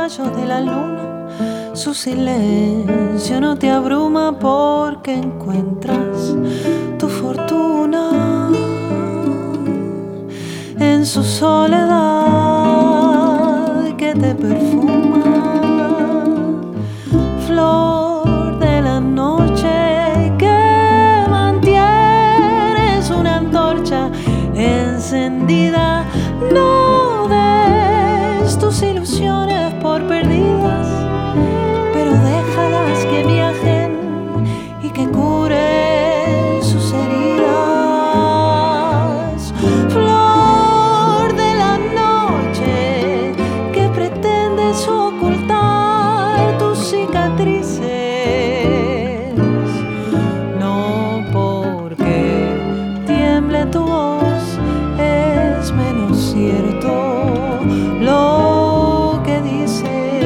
rayos de la luna. Su silencio no te abruma porque encuentras tu fortuna en su soledad que te perfuma. Flor de la noche que mantienes una antorcha encendida, no des tus ilusiones por perdidas, pero déjalas que viajen y que curen sus heridas. Flor de la noche que pretendes ocultar tus cicatrices, no porque tiemble tu voz es menos cierto lo que dices.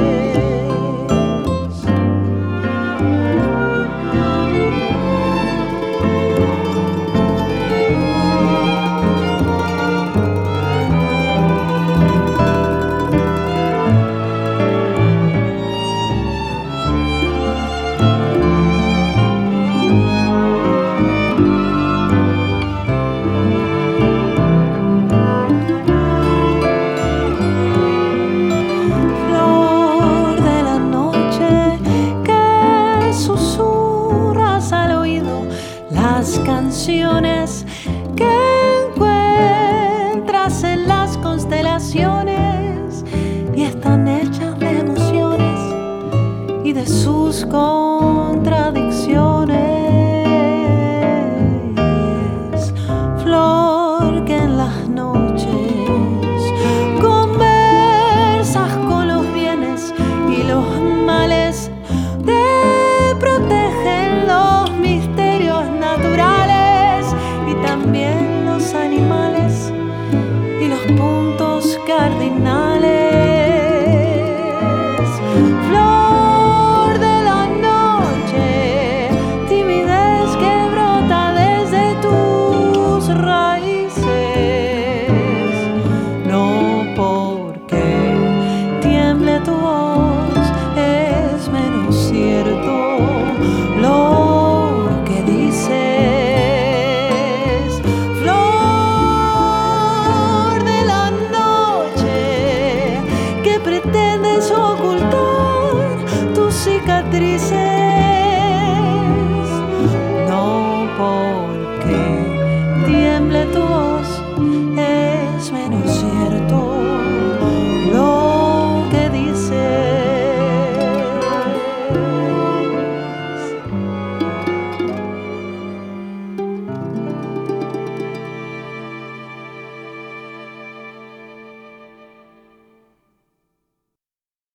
Las canciones que encuentras en las constelaciones y están hechas de emociones y de sus contradicciones. Flor que en las noches conversas con los bienes y los males, te protegen los misterios naturales y también los animales y los puntos cardinales.